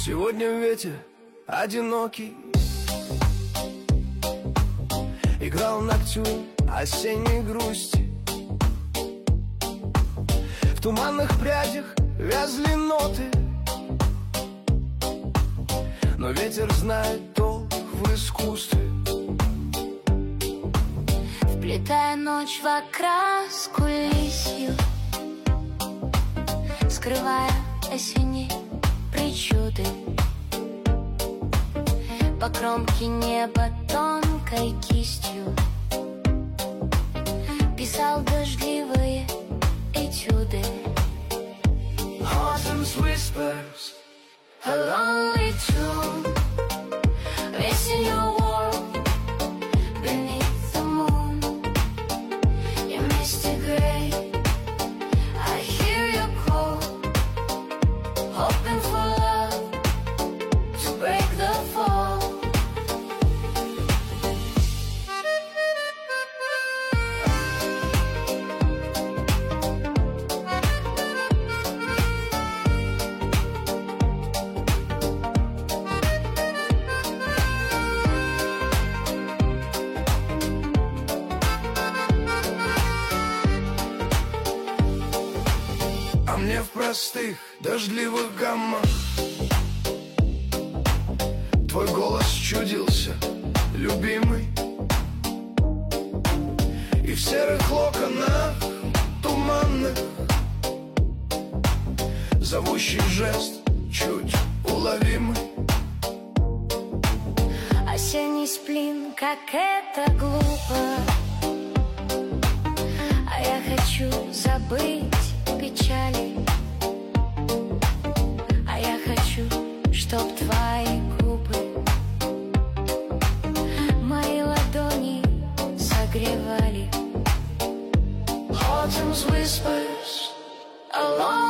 Сегодня ветер одинокий играл ноктюрн осенней грусти. В туманных прядях вязли ноты, но ветер знает толк в искусстве. Вплетая ночь в окраску лисью, скрывая осенние причуды, по кромке неба тонкой кистью писал дождливые этюды. Autumn's whispers, A lonely tune, missing your world beneath the moon. You misty gray, I hear your call, hoping for love to break the fall. а мне в простых дождливых гаммах твой голос чудился, любимый. И в серых локонах туманных зовущий жест чуть уловимый. Осенний сплин, как это глупо, а я хочу забыть печали. А я хочу, чтоб твои губы мои ладони согревали. Autumn's whispers, Alone